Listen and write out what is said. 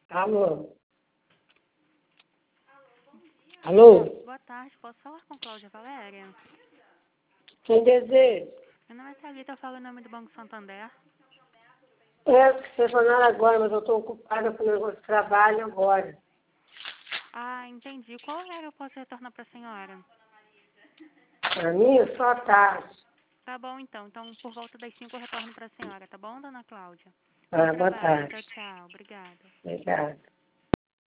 Alô? Alô? Boa tarde, posso falar com Cláudia Valéria? Quem deseja? Meu nome é Thalita, eu falo em nome do Banco Santander. Que vocês falaram agora, mas eu estou ocupada com o negócio de trabalho agora. Ah, entendi. Qual horário eu posso retornar para a senhora? Para mim, só à tarde. Tá bom, então. Então, por volta das 5 eu retorno para a senhora, tá bom, dona Cláudia? Boa Bom trabalho. tarde. Tchau, tchau. Obrigada. Obrigada.